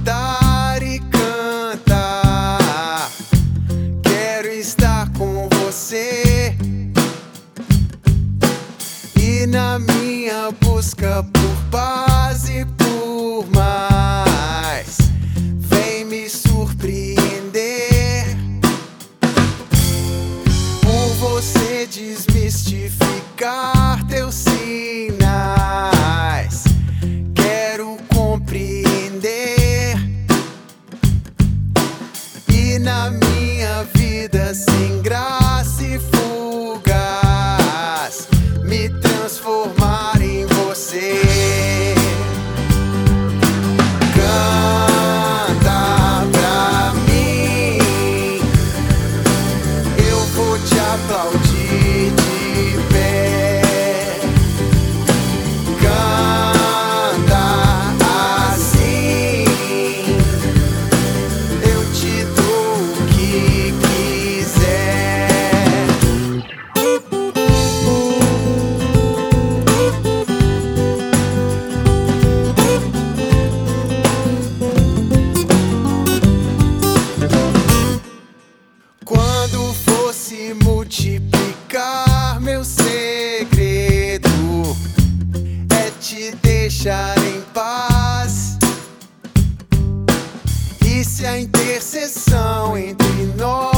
cantar e cantar. Quero estar com você. E na minha busca por paz e por mais, vem me surpreender. Por você desmistificar teus sinais, quero compreender. E na minha vida sem graça e fugaz, me transformar em você. Canta pra mim, eu vou te aplaudir de pé. Canta assim, eu te dou o que quiser. Quando fosse multiplicar, meu segredo é te deixar em paz. E se a intercessão entre nós